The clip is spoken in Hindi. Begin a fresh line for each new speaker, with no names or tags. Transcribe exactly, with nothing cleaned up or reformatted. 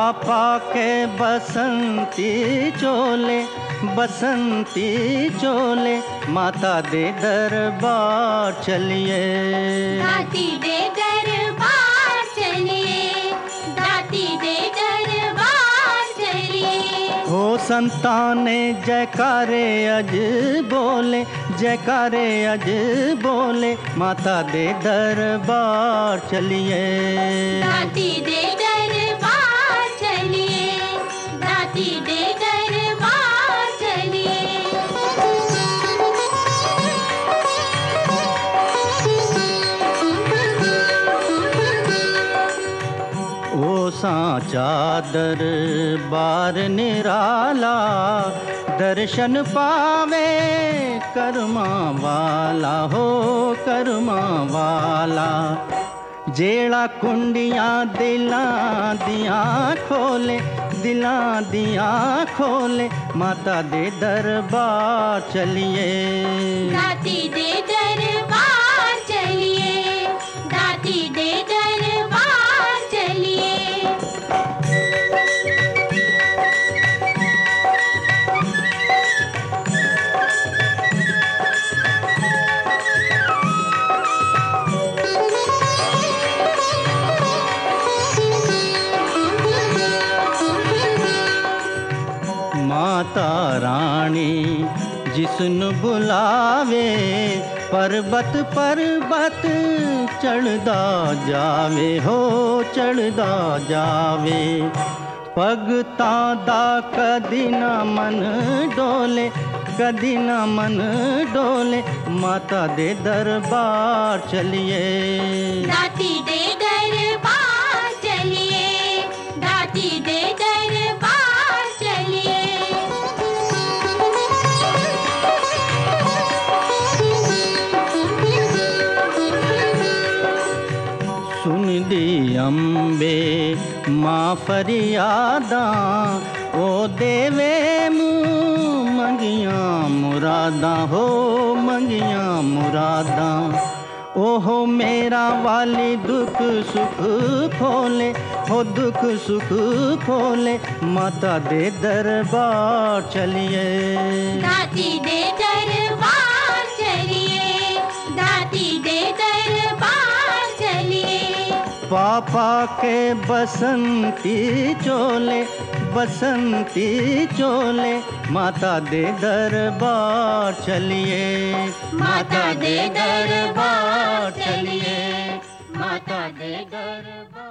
पापा के बसंती चोले बसंती चोले माता दे दरबार चलिए।
दाती दे दरबार चलिए, दाती दे दरबार चलिए।
हो संताने जयकारे अज बोले जयकारे अज बोले माता दे दरबार चलिए।
दाती दे दरबार चलिए, दाती दे दरबार चलिए।
ओ सांचा दरबार निराला दर्शन पावे कर्मा वाला हो कर्मा वाला। जेड़ा कुंडियां दिलां दियां खोले दिलां दियां खोले माता दे दरबार चलिए।
दाती दे दरबार चलिए, दाती दे दरबार चलिए।
माता रानी जिसनु बुलावे पर्वत पर्वत चढ़दा जावे हो चढ़दा जावे। भगतां दा कदी ना मन डोले कदी ना मन डोले माता दे दरबार चलिए।
दाती दे दरबार चलिए, दाती दे दरबार चलिए।
सुन दी अम्बे माँ फरियादा ओ देवे मुँह मंगियां मुरादा हो मंगियां मुरादा। ओहो मेरा वाली दुख सुख खोले हो दुख सुख खोले माता दे दरबार चलिए।
दाती दे दरबार चलिए, दाती दे दरबार चलिए।
पापा के बसंती चोले बसंती चोले माता दे दरबार चलिए।
माता दे दरबार चलिए, माता दे दरबार।